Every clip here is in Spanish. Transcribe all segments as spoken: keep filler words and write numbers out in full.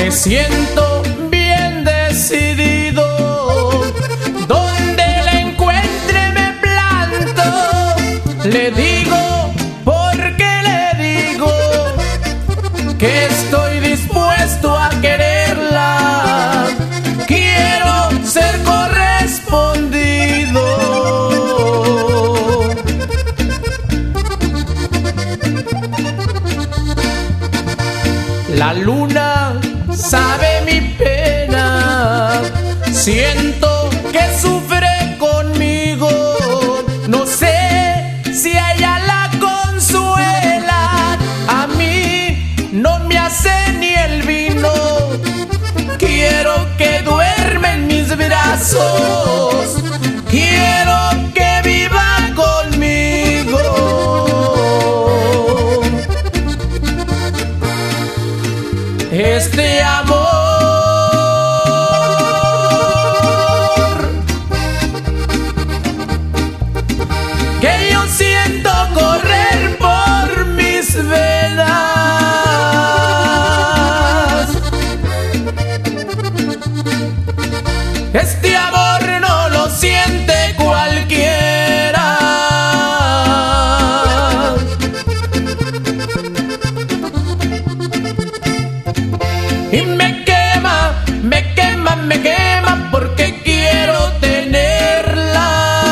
Me siento bien decidido, donde la encuentre me planto. Le digo, porque le digo, que estoy dispuesto a quererla. Quiero ser correspondido. La luna sabe mi pena, siento que sufre conmigo. No sé si a ella la consuela, a mí no me hace ni el vino. Quiero que duerma en mis brazos, quiero que viva conmigo. Este amor que yo siento correr por mis venas, este amor no lo siente cualquiera. Y me quema, me quema, me quema porque quiero tenerla.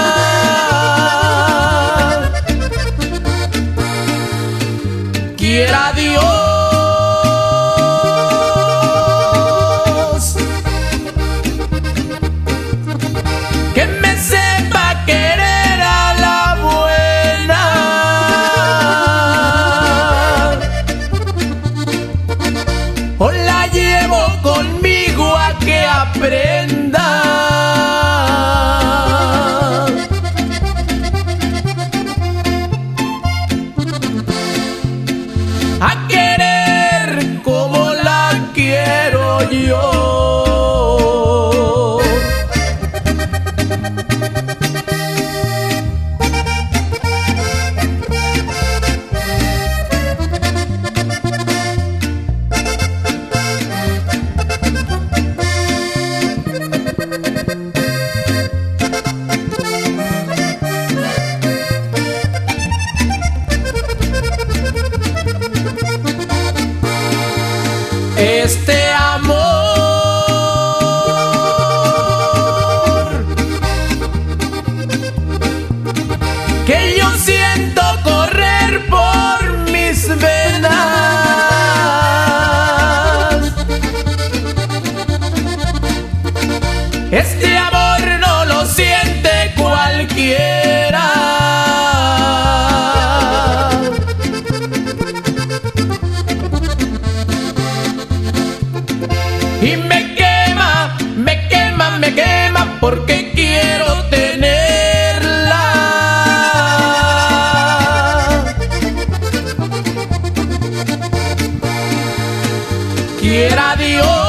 Quiera Dios que me sepa querer a la buena, o la llevo conmigo a que aprenda a querer como la quiero yo. Este amor que yo siento correr por mis venas, este amor no lo siente cualquiera. Y me quema, me quema, me quema porque quiero tenerla. Quiera Dios